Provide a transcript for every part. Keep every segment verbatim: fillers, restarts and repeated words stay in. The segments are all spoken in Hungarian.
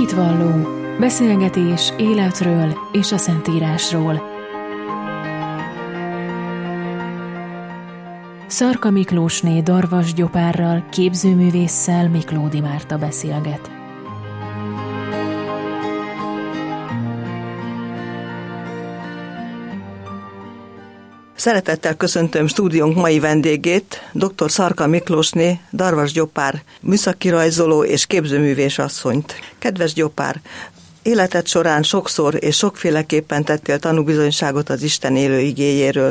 Hitvalló, beszélgetés életről és a Szentírásról. Szarka Miklósné Darvas Gyopárral, képzőművésszel Miklódi Márta beszélget. Szeretettel köszöntöm stúdiónk mai vendégét, dr. Szarka Miklósné Darvas Gyopár, műszaki rajzoló és képzőművés asszonyt. Kedves Gyopár, életed során sokszor és sokféleképpen tettél tanúbizonyságot az Isten élő igéjéről.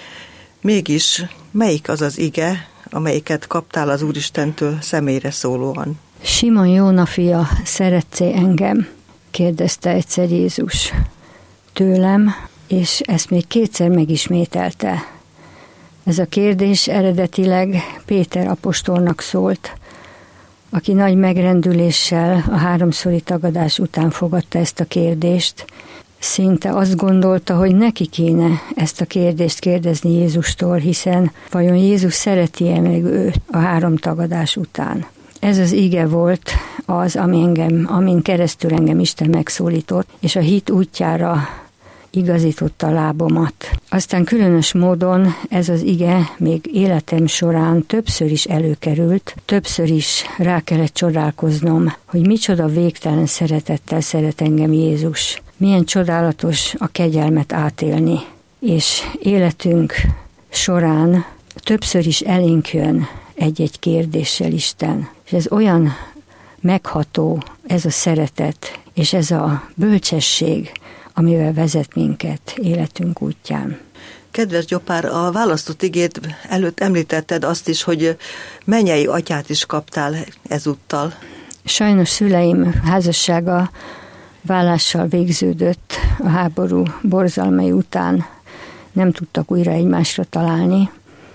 Mégis, melyik az az ige, amelyiket kaptál az Úristentől személyre szólóan? Simon Jóna fia, szeretsz-e engem? Kérdezte egyszer Jézus tőlem, és ezt még kétszer megismételte. Ez a kérdés eredetileg Péter apostolnak szólt, aki nagy megrendüléssel a háromszori tagadás után fogadta ezt a kérdést. Szinte azt gondolta, hogy neki kéne ezt a kérdést kérdezni Jézustól, hiszen vajon Jézus szereti-e meg őt a három tagadás után. Ez az ige volt az, ami engem, amin keresztül engem Isten megszólított, és a hit útjára igazította a lábomat. Aztán különös módon ez az ige még életem során többször is előkerült, többször is rá kellett csodálkoznom, hogy micsoda végtelen szeretettel szeret engem Jézus. Milyen csodálatos a kegyelmet átélni, és életünk során többször is elénk jön egy-egy kérdéssel Isten. És ez olyan megható, ez a szeretet, és ez a bölcsesség, amivel vezet minket életünk útján. Kedves Gyopár, a választott igét előtt említetted azt is, hogy mennyei atyát is kaptál ezúttal. Sajnos szüleim házassága válással végződött a háború borzalmai után, nem tudtak újra egymásra találni,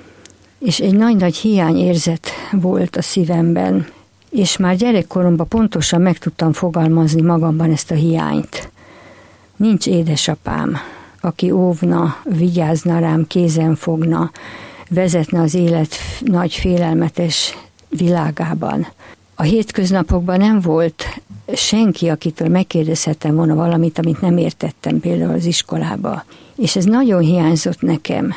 és egy nagy-nagy hiányérzet volt a szívemben, és már gyerekkoromban pontosan meg tudtam fogalmazni magamban ezt a hiányt. Nincs édesapám, aki óvna, vigyázna rám, kézen fogna, vezetne az élet nagy félelmetes világában. A hétköznapokban nem volt senki, akitől megkérdezhettem volna valamit, amit nem értettem például az iskolába. És ez nagyon hiányzott nekem.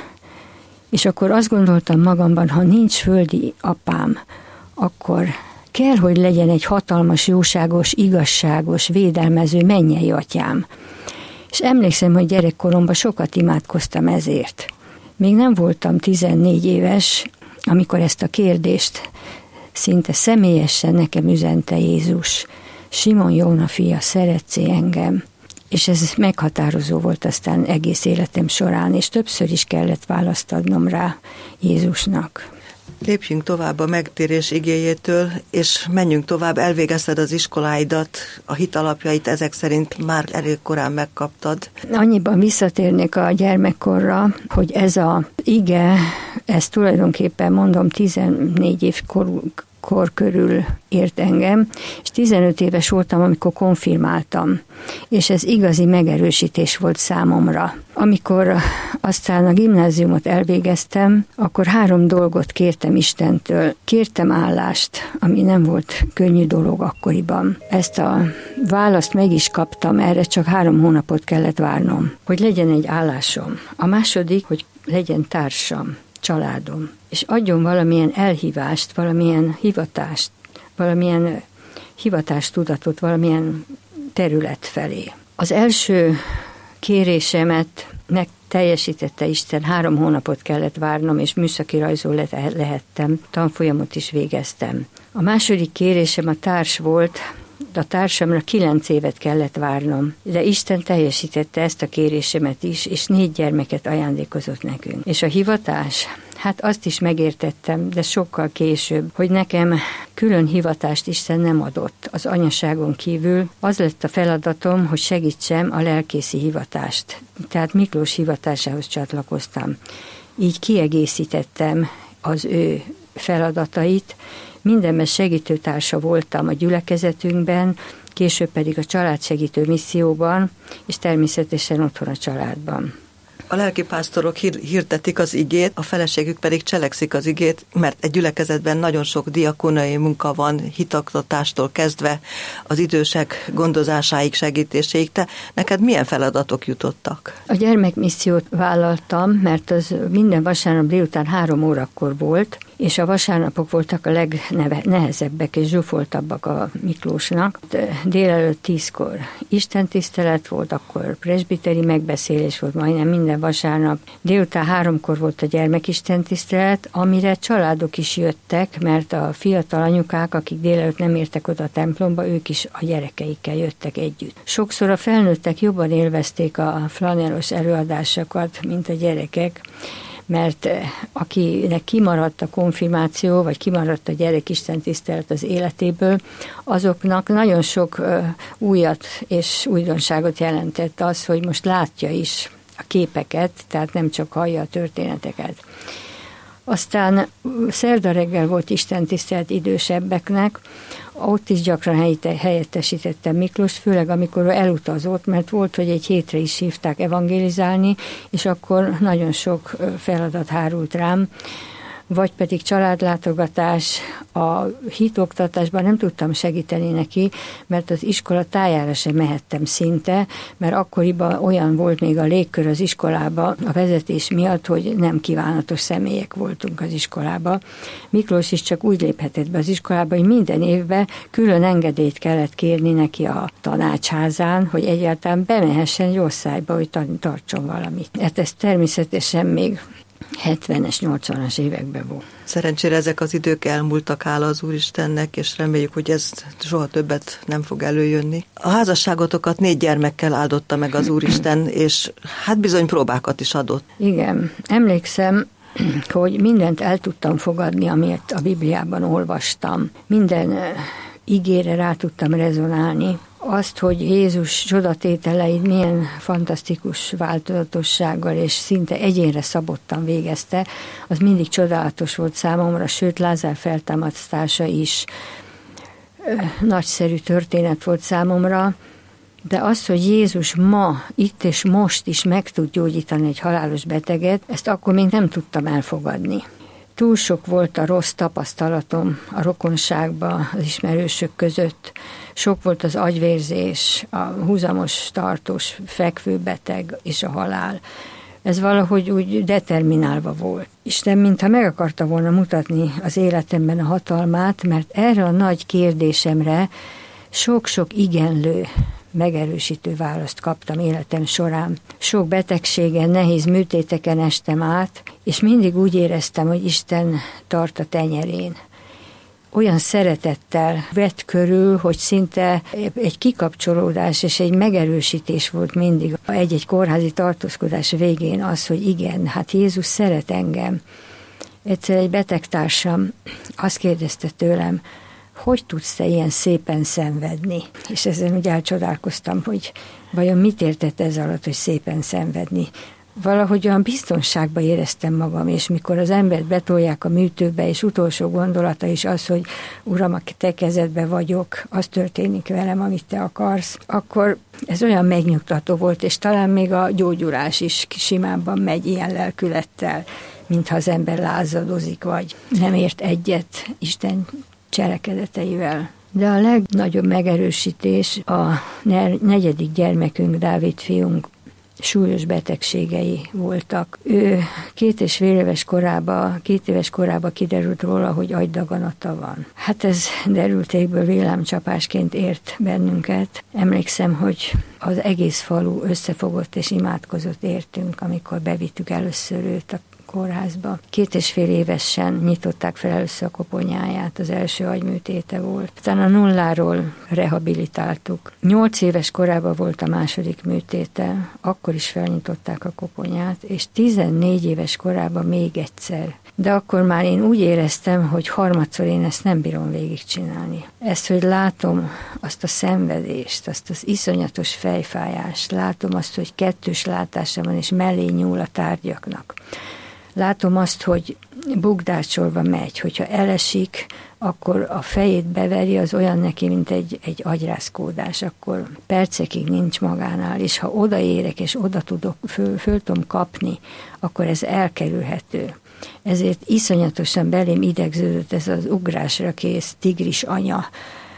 És akkor azt gondoltam magamban, ha nincs földi apám, akkor kell, hogy legyen egy hatalmas, jóságos, igazságos, védelmező mennyei atyám. És emlékszem, hogy gyerekkoromban sokat imádkoztam ezért. Még nem voltam tizennégy éves, amikor ezt a kérdést szinte személyesen nekem üzente Jézus. Simon Jóna fia, szeretsz-e engem? És ez meghatározó volt aztán egész életem során, és többször is kellett választ adnom rá Jézusnak. Lépjünk tovább a megtérés igéjétől, és menjünk tovább, elvégezted az iskoláidat, a hit alapjait ezek szerint már elég korán megkaptad. Annyiban visszatérnék a gyermekkorra, hogy ez a ige, ez tulajdonképpen mondom tizennégy év korú, kor körül ért engem, és tizenöt éves voltam, amikor konfirmáltam, és ez igazi megerősítés volt számomra. Amikor aztán a gimnáziumot elvégeztem, akkor három dolgot kértem Istentől. Kértem állást, ami nem volt könnyű dolog akkoriban. Ezt a választ meg is kaptam, erre csak három hónapot kellett várnom, hogy legyen egy állásom. A második, hogy legyen társam, családom, és adjon valamilyen elhívást, valamilyen hivatást, valamilyen hivatástudatot, valamilyen terület felé. Az első kérésemet megteljesítette Isten, három hónapot kellett várnom, és műszaki rajzoló lehettem, tanfolyamot is végeztem. A második kérésem a társ volt, a társamra kilenc évet kellett várnom, de Isten teljesítette ezt a kérésemet is, és négy gyermeket ajándékozott nekünk. És a hivatás, hát azt is megértettem, de sokkal később, hogy nekem külön hivatást Isten nem adott. Az anyaságon kívül az lett a feladatom, hogy segítsem a lelkészi hivatást. Tehát Miklós hivatásához csatlakoztam. Így kiegészítettem az ő feladatait. Mindenben segítőtársa voltam a gyülekezetünkben, később pedig a családsegítő misszióban, és természetesen otthon a családban. A lelkipásztorok hír, hirdetik az igét, a feleségük pedig cselekszik az igét, mert egy gyülekezetben nagyon sok diakonai munka van, hitaktatástól kezdve az idősek gondozásáig, segítéséig. Te, neked milyen feladatok jutottak? A gyermekmissziót vállaltam, mert az minden vasárnap délután három órakor volt, és a vasárnapok voltak a legnehezebbek és zsúfoltabbak a Miklósnak. Délelőtt tízkor istentisztelet volt, akkor presbiteri megbeszélés volt majdnem minden vasárnap. Délután háromkor volt a gyermekistentisztelet, amire családok is jöttek, mert a fiatal anyukák, akik délelőtt nem értek oda a templomba, ők is a gyerekeikkel jöttek együtt. Sokszor a felnőttek jobban élvezték a flanelos előadásokat, mint a gyerekek, mert akinek kimaradt a konfirmáció, vagy kimaradt a gyerek istentisztelet az életéből, azoknak nagyon sok újat és újdonságot jelentett az, hogy most látja is a képeket, tehát nem csak hallja a történeteket. Aztán szerda reggel volt istentisztelet idősebbeknek, ott is gyakran helyettesítettem Miklóst, főleg amikor elutazott, mert volt, hogy egy hétre is hívták evangélizálni, és akkor nagyon sok feladat hárult rám, vagy pedig családlátogatás, a hitoktatásban nem tudtam segíteni neki, mert az iskola tájára sem mehettem szinte, mert akkoriban olyan volt még a légkör az iskolában a vezetés miatt, hogy nem kívánatos személyek voltunk az iskolába. Miklós is csak úgy léphetett be az iskolába, hogy minden évben külön engedélyt kellett kérni neki a tanácsházán, hogy egyáltalán bemehessen egy osztályba, hogy tartson valamit. Hát ez természetesen még hetvenes, nyolcvanas években volt. Szerencsére ezek az idők elmúltak, hála az Úristennek, és reméljük, hogy ez soha többet nem fog előjönni. A házasságotokat négy gyermekkel áldotta meg az Úristen, és hát bizony próbákat is adott. Igen, emlékszem, hogy mindent el tudtam fogadni, amit a Bibliában olvastam. Minden igére rá tudtam rezonálni. Azt, hogy Jézus csodatételeid milyen fantasztikus változatossággal és szinte egyénre szabottan végezte, az mindig csodálatos volt számomra, sőt Lázár feltámasztása is nagyszerű történet volt számomra, de az, hogy Jézus ma, itt és most is meg tud gyógyítani egy halálos beteget, ezt akkor még nem tudtam elfogadni. Túl sok volt a rossz tapasztalatom a rokonságban, az ismerősök között. Sok volt az agyvérzés, a húzamos, tartós, fekvőbeteg és a halál. Ez valahogy úgy determinálva volt. Isten mintha meg akarta volna mutatni az életemben a hatalmát, mert erre a nagy kérdésemre sok-sok igenlő, megerősítő választ kaptam életem során. Sok betegségen, nehéz műtéteken estem át, és mindig úgy éreztem, hogy Isten tart a tenyerén. Olyan szeretettel vett körül, hogy szinte egy kikapcsolódás és egy megerősítés volt mindig egy-egy kórházi tartózkodás végén az, hogy igen, hát Jézus szeret engem. Egyszer egy betegtársam azt kérdezte tőlem, hogy tudsz te ilyen szépen szenvedni? És ezen úgy elcsodálkoztam, hogy vajon mit értett ez alatt, hogy szépen szenvedni. Valahogy olyan biztonságban éreztem magam, és mikor az embert betolják a műtőbe, és utolsó gondolata is az, hogy Uram, a te kezedben vagyok, az történik velem, amit te akarsz, akkor ez olyan megnyugtató volt, és talán még a gyógyulás is simábban megy ilyen lelkülettel, mintha az ember lázadozik, vagy nem ért egyet Isten cselekedeteivel. De a legnagyobb megerősítés a negyedik gyermekünk, Dávid fiunk súlyos betegségei voltak. Ő két és fél éves korában, két éves korában kiderült róla, hogy agydaganata van. Hát ez derültékből villámcsapásként ért bennünket. Emlékszem, hogy az egész falu összefogott és imádkozott értünk, amikor bevittük először őt a kórházba. Két és fél évesen nyitották fel először a koponyáját, az első agyműtéte volt. Utána nulláról rehabilitáltuk. Nyolc éves korában volt a második műtéte, akkor is felnyitották a koponyát, és tizennégy éves korában még egyszer. De akkor már én úgy éreztem, hogy harmadszor én ezt nem bírom végigcsinálni. Ezt, hogy látom azt a szenvedést, azt az iszonyatos fejfájást, látom azt, hogy kettős látása van, és mellé nyúl a tárgyaknak. látom azt, hogy bugdácsolva megy, hogyha elesik, akkor a fejét beveri, az olyan neki, mint egy, egy agyrázkódás, akkor percekig nincs magánál, és ha odaérek, és oda tudok, föl, föl tudom kapni, akkor ez elkerülhető. Ezért iszonyatosan belém idegződött ez az ugrásra kész tigris anya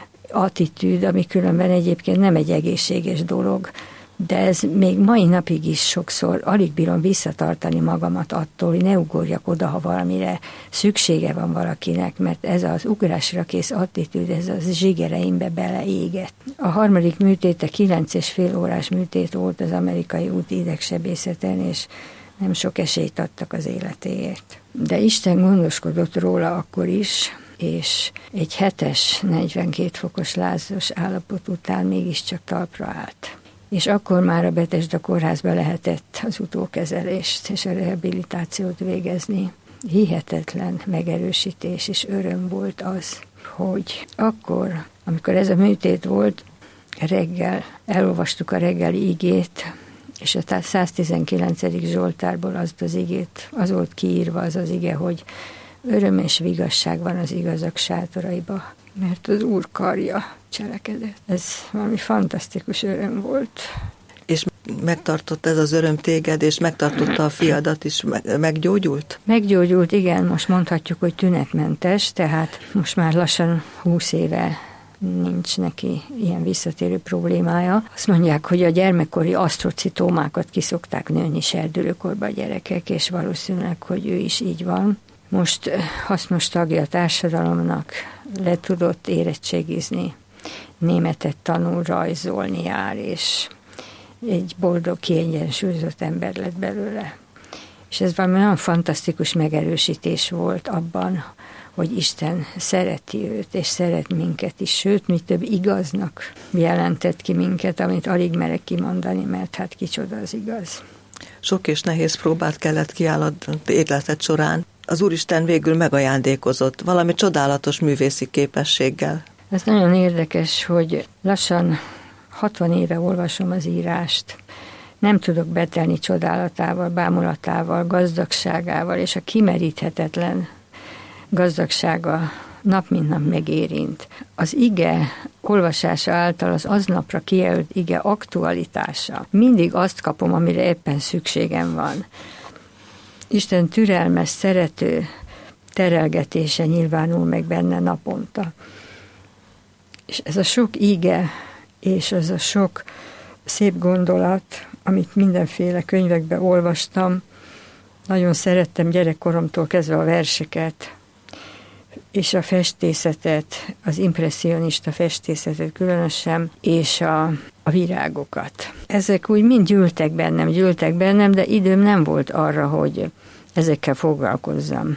attitűd, ami különben egyébként nem egy egészséges dolog, de ez még mai napig is sokszor alig bírom visszatartani magamat attól, hogy ne ugorjak oda, ha valamire szüksége van valakinek, mert ez az ugrásra kész attitűd, ez az zsigereimbe beleégett. A harmadik műtéte kilenc és fél órás műtét volt az Amerikai Úti Idegsebészeten, és nem sok esélyt adtak az életéért. De Isten gondoskodott róla akkor is, és egy hetes, negyvenkét fokos lázos állapot után mégiscsak talpra állt. És akkor már a Betesda kórházba lehetett az utókezelést és a rehabilitációt végezni. Hihetetlen megerősítés és öröm volt az, hogy akkor, amikor ez a műtét volt, reggel elolvastuk a reggeli igét, és a száztizenkilencedik Zsoltárból azt az igét, az volt kiírva az az ige, hogy öröm és vigasság van az igazak sátoraiba, mert az Úr karja cselekedett. Ez valami fantasztikus öröm volt. És megtartott ez az öröm téged, és megtartotta a fiadat is, meggyógyult? Meggyógyult, igen, most mondhatjuk, hogy tünetmentes, tehát most már lassan húsz éve nincs neki ilyen visszatérő problémája. Azt mondják, hogy a gyermekkori asztrocitómákat kiszokták nőni serdülőkorban a gyerekek, és valószínűleg, hogy ő is így van. Most hasznos tagja a társadalomnak, le tudott érettségizni, németet tanul, rajzolni jár, és egy boldog, kiegyensúlyozott ember lett belőle. És ez valami olyan fantasztikus megerősítés volt abban, hogy Isten szereti őt, és szeret minket is, sőt, mi több igaznak jelentett ki minket, amit alig merek kimondani, mert hát kicsoda az igaz. Sok és nehéz próbát kellett kiállnod életed során. Az Úristen végül megajándékozott valami csodálatos művészi képességgel. Ez nagyon érdekes, hogy lassan hatvan éve olvasom az írást. Nem tudok betelni csodálatával, bámulatával, gazdagságával, és a kimeríthetetlen gazdagsága nap mint nap megérint. Az ige olvasása által az aznapra kijelölt ige aktualitása. Mindig azt kapom, amire éppen szükségem van. Isten türelmes, szerető terelgetése nyilvánul meg benne naponta. És ez a sok ige, és ez a sok szép gondolat, amit mindenféle könyvekben olvastam, nagyon szerettem gyerekkoromtól kezdve a verseket, és a festészetet, az impresszionista festészetet különösen, és a, a virágokat. Ezek úgy mind gyűltek bennem, gyűltek bennem, de időm nem volt arra, hogy ezekkel foglalkozzam.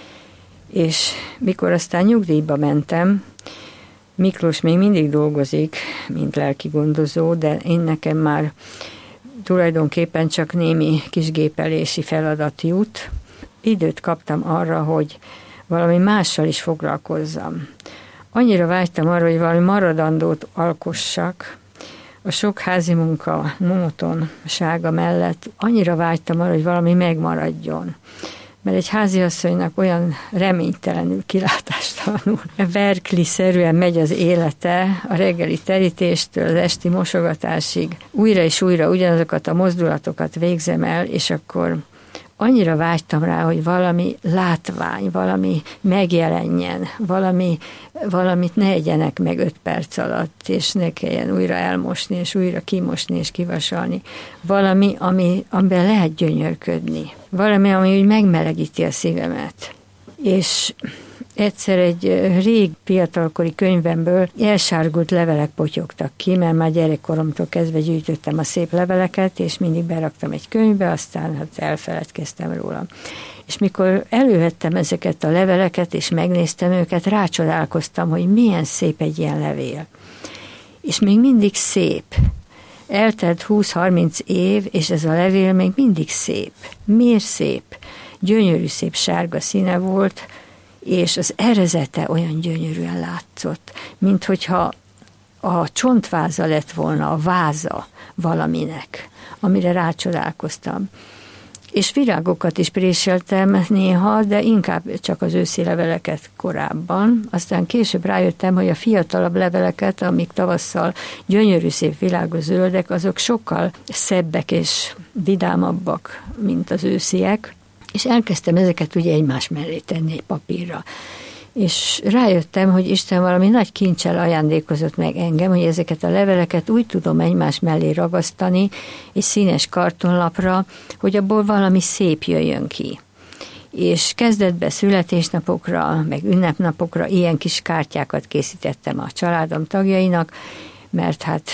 És mikor aztán nyugdíjba mentem, Miklós még mindig dolgozik, mint lelkigondozó, de én nekem már tulajdonképpen csak némi kisgépelési feladat jut. Időt kaptam arra, hogy valami mással is foglalkozzam. Annyira vágytam arra, hogy valami maradandót alkossak, a sok házi munka monotonsága mellett annyira vágytam arra, hogy valami megmaradjon. Mert egy háziasszonynak olyan reménytelenül, kilátástalanul, verkli-szerűen megy az élete a reggeli terítéstől az esti mosogatásig. Újra és újra ugyanazokat a mozdulatokat végzem el, és akkor annyira vágytam rá, hogy valami látvány, valami megjelenjen, valami, valamit ne egyenek meg öt perc alatt, és ne kelljen újra elmosni, és újra kimosni, és kivasalni. Valami, ami, amiben lehet gyönyörködni. Valami, ami úgy megmelegíti a szívemet. És egyszer egy rég fiatalkori könyvemből elsárgult levelek potyogtak ki, mert már gyerekkoromtól kezdve gyűjtöttem a szép leveleket, és mindig beraktam egy könyvbe, aztán hát elfeledkeztem róla. És mikor elővettem ezeket a leveleket, és megnéztem őket, rácsodálkoztam, hogy milyen szép egy ilyen levél. És még mindig szép. Eltelt húsz-harminc év, és ez a levél még mindig szép. Miért szép? Gyönyörű szép sárga színe volt, és az erezete olyan gyönyörűen látszott, mint hogyha a csontváza lett volna a váza valaminek, amire rácsodálkoztam. És virágokat is préseltem néha, de inkább csak az őszi leveleket korábban. Aztán később rájöttem, hogy a fiatalabb leveleket, amik tavasszal gyönyörű szép világos zöldek, azok sokkal szebbek és vidámabbak, mint az ősziek. És elkezdtem ezeket ugye egymás mellé tenni egy papírra. És rájöttem, hogy Isten valami nagy kincsel ajándékozott meg engem, hogy ezeket a leveleket úgy tudom egymás mellé ragasztani, és színes kartonlapra, hogy abból valami szép jöjjön ki. És kezdetben születésnapokra, meg ünnepnapokra ilyen kis kártyákat készítettem a családom tagjainak, mert hát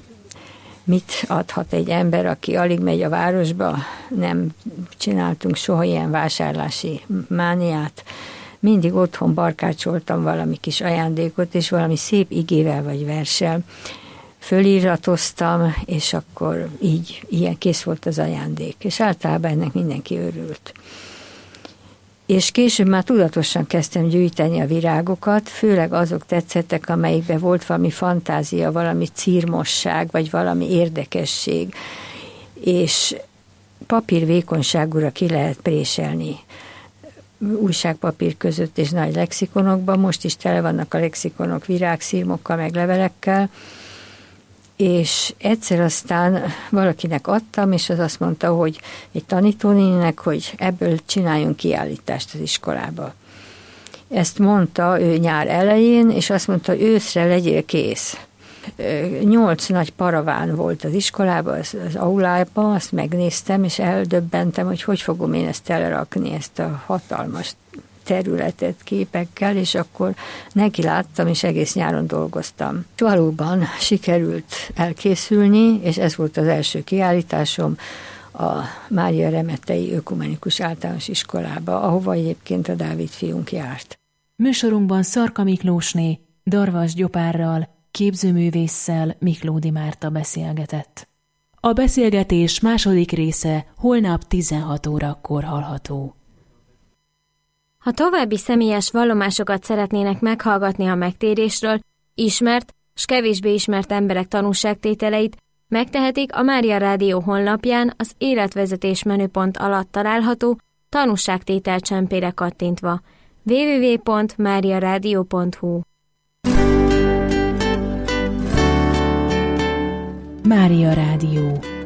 mit adhat egy ember, aki alig megy a városba, nem csináltunk soha ilyen vásárlási mániát, mindig otthon barkácsoltam valami kis ajándékot, és valami szép igével vagy verssel föliratoztam, és akkor így, ilyen kész volt az ajándék. És általában ennek mindenki örült. És később már tudatosan kezdtem gyűjteni a virágokat, főleg azok tetszettek, amelyikben volt valami fantázia, valami círmosság, vagy valami érdekesség, és papír vékonyságúra ki lehet préselni. Újságpapír között és nagy lexikonokban, most is tele vannak a lexikonok virágszírmokkal, meg levelekkel, és egyszer aztán valakinek adtam, és az azt mondta, hogy egy tanítónéninek, hogy ebből csináljunk kiállítást az iskolába. Ezt mondta ő nyár elején, és azt mondta, hogy őszre legyél kész. Nyolc nagy paraván volt az iskolában, az, az aulában, azt megnéztem, és eldöbbentem, hogy hogy fogom én ezt elrakni, ezt a hatalmas területet képekkel, és akkor neki láttam, és egész nyáron dolgoztam. Valóban sikerült elkészülni, és ez volt az első kiállításom a Mária Remettei Ökumenikus Általános Iskolába, ahova egyébként a Dávid fiunk járt. Műsorunkban Szarka Miklósné Darvas Gyopárral, képzőművésszel Miklódi Márta beszélgetett. A beszélgetés második része holnap tizenhat órakor hallható. Ha további személyes vallomásokat szeretnének meghallgatni a megtérésről, ismert s kevésbé ismert emberek tanúságtételeit, megtehetik a Mária Rádió honlapján az életvezetés menüpont alatt található tanúságtétel csempére kattintva. double-u double-u double-u pont mária rádió pont hu Mária Rádió.